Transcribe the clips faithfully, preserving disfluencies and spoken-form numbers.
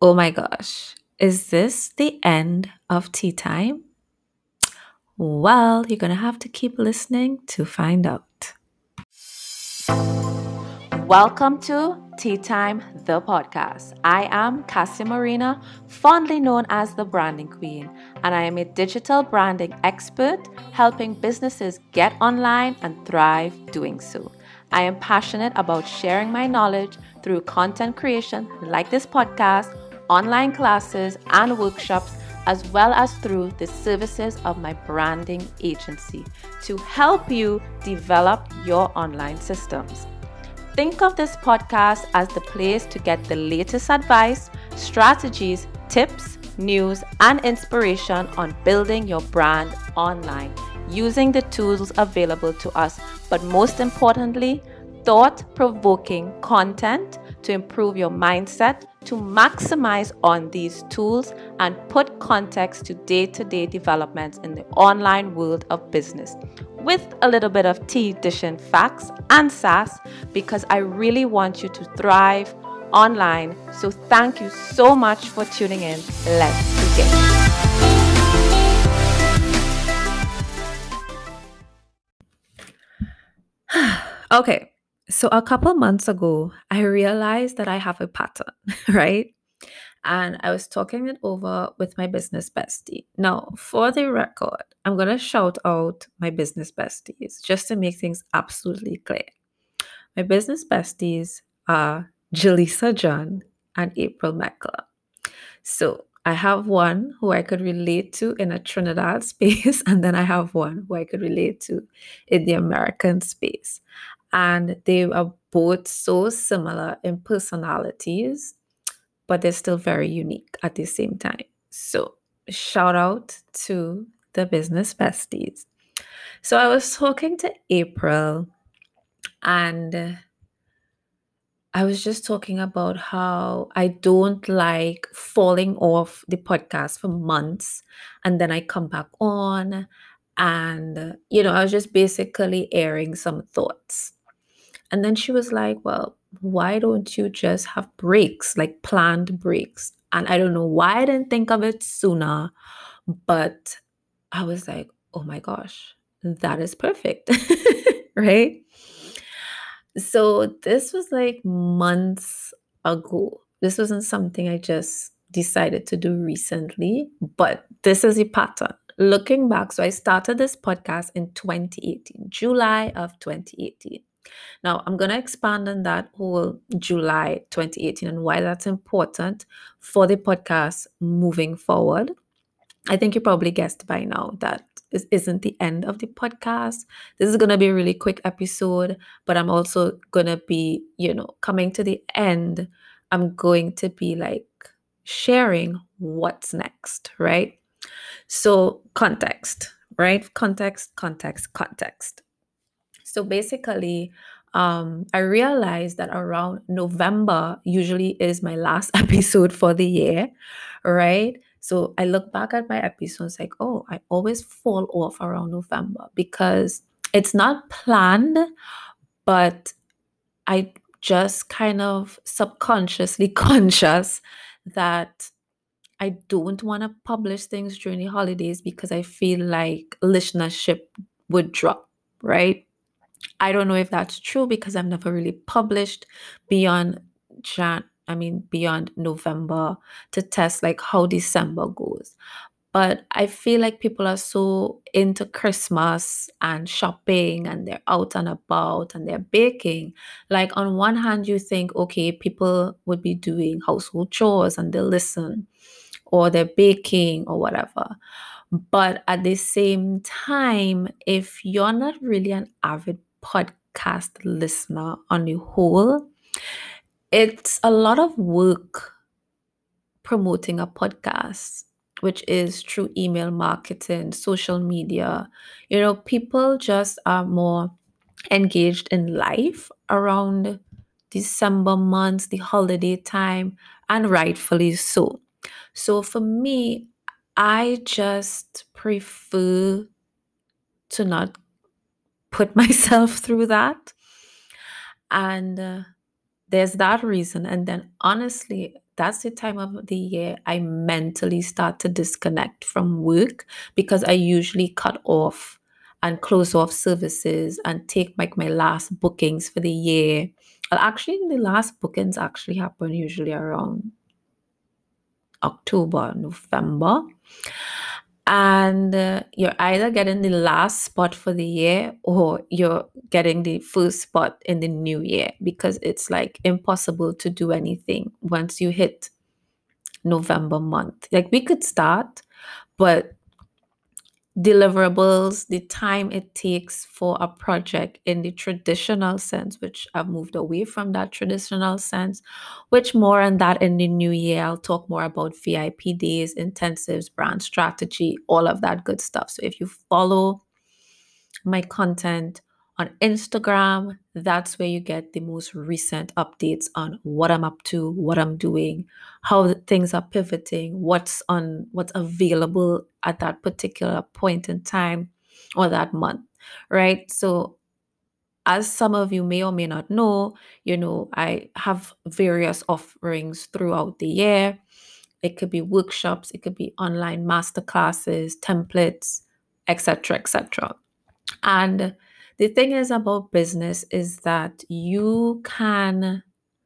Oh my gosh, is this the end of tea time? Well, you're going to have to keep listening to find out. Welcome to Tea Time, the podcast. I am Cassie Marina, fondly known as the Branding Queen, and I am a digital branding expert helping businesses get online and thrive doing so. I am passionate about sharing my knowledge through content creation like this podcast, online classes, and workshops, as well as through the services of my branding agency to help you develop your online systems. Think of this podcast as the place to get the latest advice, strategies, tips, news, and inspiration on building your brand online using the tools available to us, but most importantly, thought-provoking content to improve your mindset, to maximize on these tools and put context to day-to-day developments in the online world of business with a little bit of tea dishing facts and sass, because I really want you to thrive online. So thank you so much for tuning in. Let's begin. Okay, so a couple months ago, I realized that I have a pattern, right? And I was talking it over with my business bestie. Now, for the record, I'm going to shout out my business besties just to make things absolutely clear. My business besties are Jaleesa John and April Meckler. So I have one who I could relate to in a Trinidad space, and then I have one who I could relate to in the American space. And they are both so similar in personalities, but they're still very unique at the same time. So shout out to the business besties. So I was talking to April, and I was just talking about how I don't like falling off the podcast for months and then I come back on. And, you know, I was just basically airing some thoughts. And then she was like, well, why don't you just have breaks, like planned breaks? And I don't know why I didn't think of it sooner, but I was like, oh my gosh, that is perfect. Right? So this was like months ago. This wasn't something I just decided to do recently, but this is a pattern. Looking back, so I started this podcast in twenty eighteen, July of twenty eighteen. Now, I'm going to expand on that whole July twenty eighteen and why that's important for the podcast moving forward. I think you probably guessed by now that this isn't the end of the podcast. This is going to be a really quick episode, but I'm also going to be, you know, coming to the end. I'm going to be like sharing what's next, right? So, context, right? Context, context, context. So basically, um, I realized that around November usually is my last episode for the year, right? So I look back at my episodes like, oh, I always fall off around November because it's not planned, but I just kind of subconsciously conscious that I don't want to publish things during the holidays because I feel like listenership would drop, right? I don't know if that's true because I've never really published beyond Jan, I mean beyond November to test like how December goes. But I feel like people are so into Christmas and shopping and they're out and about and they're baking. Like on one hand, you think, okay, people would be doing household chores and they'll listen or they're baking or whatever. But at the same time, if you're not really an avid podcast listener on the whole, it's a lot of work promoting a podcast, which is through email marketing, social media. You know, people just are more engaged in life around December months, the holiday time, and rightfully so. So for me, I just prefer to not put myself through that. And uh, there's that reason. And then honestly, that's the time of the year I mentally start to disconnect from work because I usually cut off and close off services and take like my last bookings for the year. Well, actually, the last bookings actually happen usually around October, November. And uh, you're either getting the last spot for the year or you're getting the first spot in the new year because it's like impossible to do anything once you hit November month. Like we could start, but deliverables, the time it takes for a project in the traditional sense, which I've moved away from that traditional sense, which more on that in the new year. I'll talk more about V I P days, intensives, brand strategy, all of that good stuff. So if you follow my content on Instagram, that's where you get the most recent updates on what I'm up to, what I'm doing, how things are pivoting, what's on what's available at that particular point in time or that month, right? So as some of you may or may not know, you know, I have various offerings throughout the year. It could be workshops, it could be online masterclasses, templates, et cetera, et cetera. And the thing is about business is that you can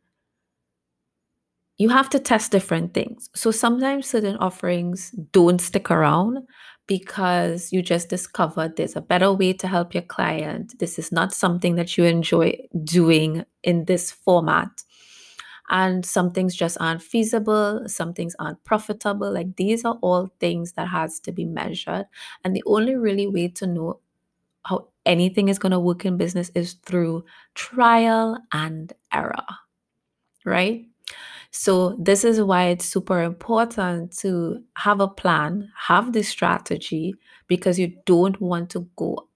you have to test different things. So sometimes certain offerings don't stick around because you just discovered there's a better way to help your client. This is not something that you enjoy doing in this format. And some things just aren't feasible, some things aren't profitable. Like these are all things that has to be measured. And the only really way to know how anything is going to work in business is through trial and error, right? So, this is why it's super important to have a plan, have the strategy, because you don't want to go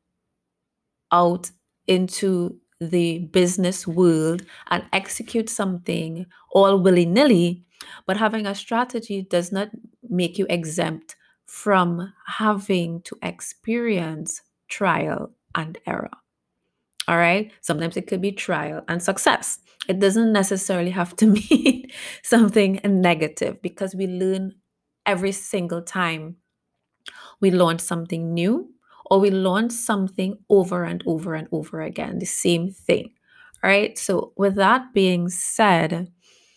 out into the business world and execute something all willy nilly. But having a strategy does not make you exempt from having to experience trial and error. All right. Sometimes it could be trial and success. It doesn't necessarily have to mean something negative because we learn every single time we launch something new or we launch something over and over and over again, the same thing. All right. So, with that being said,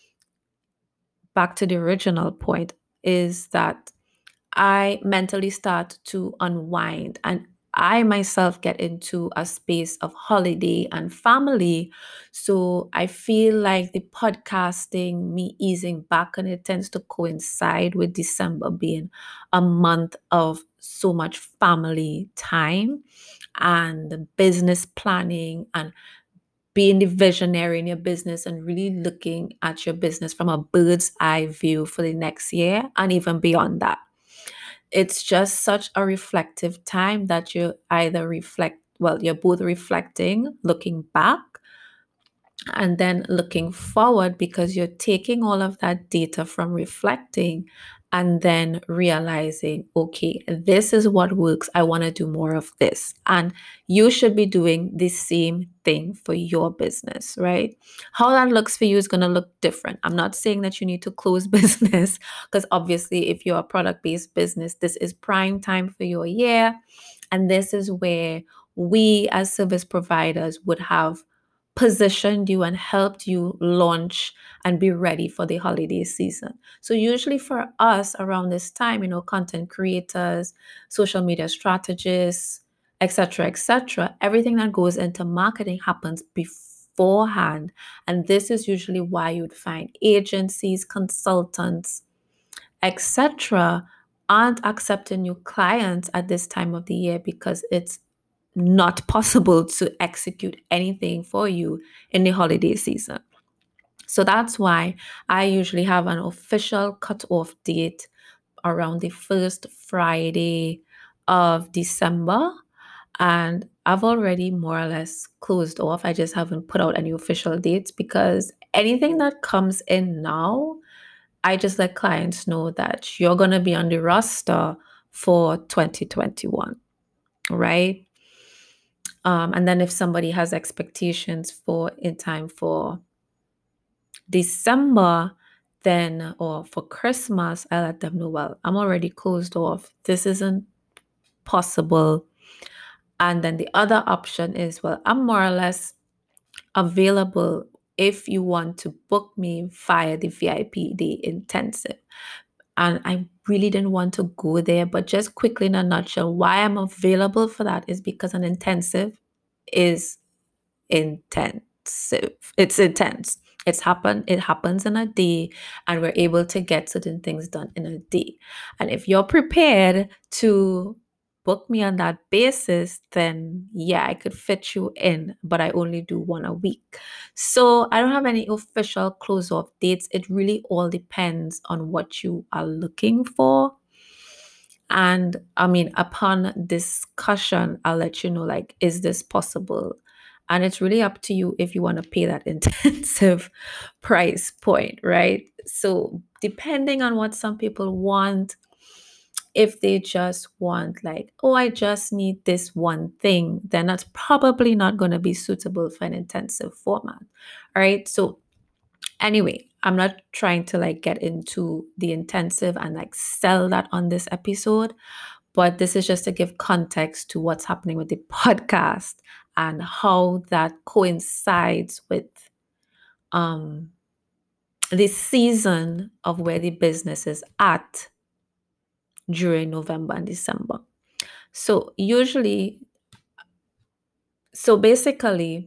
back to the original point is that I mentally start to unwind and I myself get into a space of holiday and family. So I feel like the podcasting, me easing back, and it tends to coincide with December being a month of so much family time and business planning and being the visionary in your business and really looking at your business from a bird's eye view for the next year and even beyond that. It's just such a reflective time that you either reflect, well, you're both reflecting, looking back, and then looking forward because you're taking all of that data from reflecting and then realizing, okay, this is what works. I want to do more of this. And you should be doing the same thing for your business, right? How that looks for you is going to look different. I'm not saying that you need to close business because obviously, if you're a product based business, this is prime time for your year. And this is where we as service providers would have positioned you and helped you launch and be ready for the holiday season. So usually for us around this time, you know, content creators, social media strategists, et cetera, et cetera, everything that goes into marketing happens beforehand. And this is usually why you'd find agencies, consultants, et cetera, aren't accepting new clients at this time of the year because it's not possible to execute anything for you in the holiday season. So that's why I usually have an official cutoff date around the first Friday of December. And I've already more or less closed off. I just haven't put out any official dates because anything that comes in now, I just let clients know that you're going to be on the roster for twenty twenty-one, right? Um, and then if somebody has expectations for in time for December, then, or for Christmas, I let them know, well, I'm already closed off. This isn't possible. And then the other option is, well, I'm more or less available if you want to book me via the V I P Day intensive. And I really didn't want to go there, but just quickly in a nutshell, why I'm available for that is because an intensive is intensive. It's intense. It's happened, it happens in a day, and we're able to get certain things done in a day. And if you're prepared to book me on that basis, then yeah, I could fit you in, but I only do one a week. So I don't have any official close off dates. It really all depends on what you are looking for. And I mean, upon discussion, I'll let you know, like, is this possible? And it's really up to you if you want to pay that intensive price point, right? So, depending on what some people want, if they just want, like, oh, I just need this one thing, then that's probably not going to be suitable for an intensive format. All right. So, anyway, I'm not trying to like get into the intensive and like sell that on this episode, but this is just to give context to what's happening with the podcast and how that coincides with um, the season of where the business is at during November and December. So usually, so basically,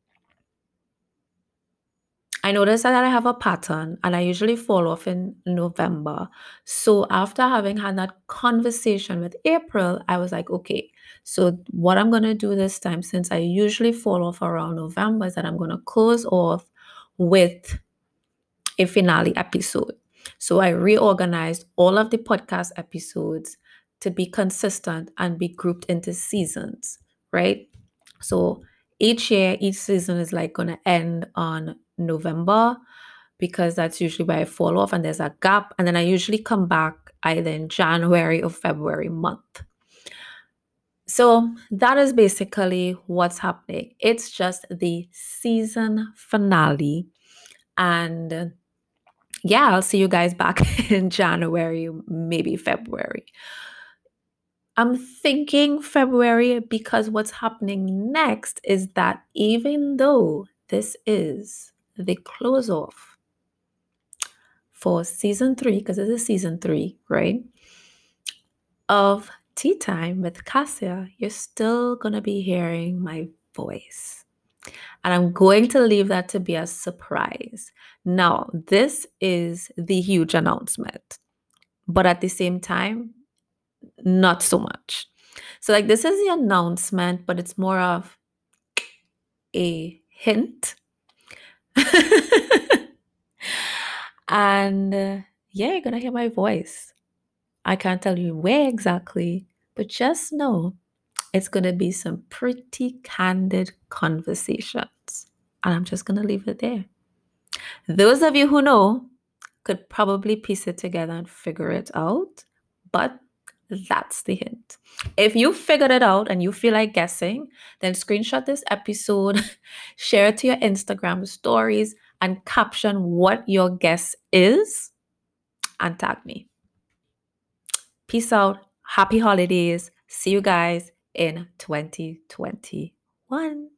I noticed that I have a pattern and I usually fall off in November. So after having had that conversation with April, I was like, okay, so what I'm going to do this time, since I usually fall off around November, is that I'm going to close off with a finale episode. So I reorganized all of the podcast episodes to be consistent and be grouped into seasons, right? So each year, each season is like going to end on November because that's usually where I fall off and there's a gap. And then I usually come back either in January or February month. So that is basically what's happening. It's just the season finale. And yeah, I'll see you guys back in January, maybe February. I'm thinking February because what's happening next is that even though this is the close off for season three, because this is season three, right, of Tea Time with Cassia, you're still going to be hearing my voice. And I'm going to leave that to be a surprise. Now, this is the huge announcement, but at the same time, not so much. So, like, this is the announcement, but it's more of a hint. And uh, yeah, you're gonna hear my voice. I can't tell you where exactly, but just know it's gonna be some pretty candid conversations. And I'm just gonna leave it there. Those of you who know could probably piece it together and figure it out, but that's the hint. If you figured it out and you feel like guessing, then screenshot this episode, share it to your Instagram stories, and caption what your guess is and tag me. Peace out. Happy holidays. See you guys in twenty twenty-one.